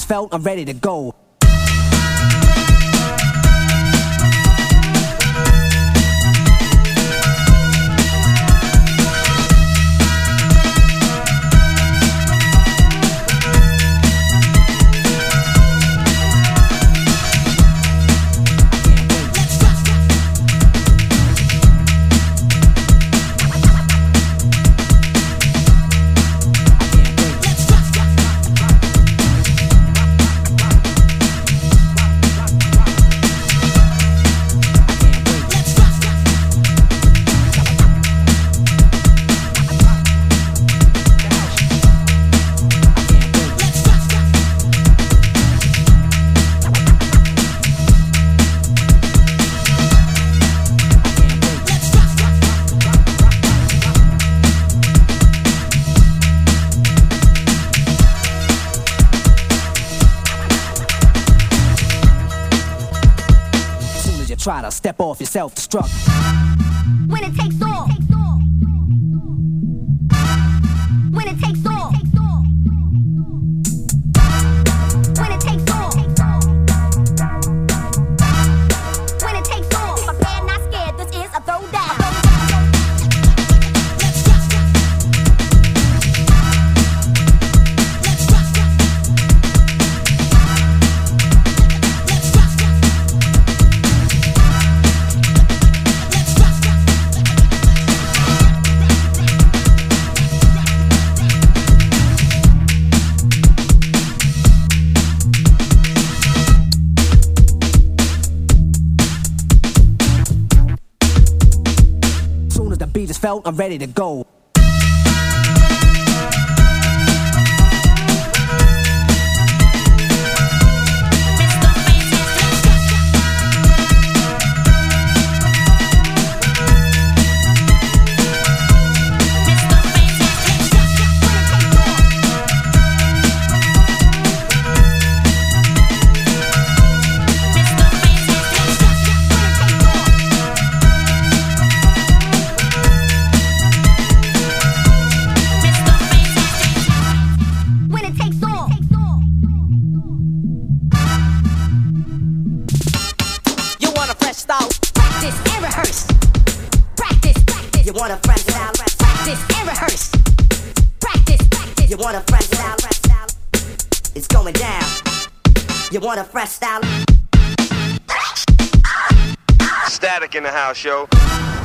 felt, I'm ready to go. Try to step off your self-destruct. When it takes off. When it takes off. When it takes off. When it takes off. Prepared, not scared. This is a throwdown. Beat is felt, I'm ready to go. Practice and rehearse. Practice, practice. You want a fresh style? Practice and rehearse. Practice, practice. You want a fresh style? It's going down. You want a fresh style? Static in the house, yo.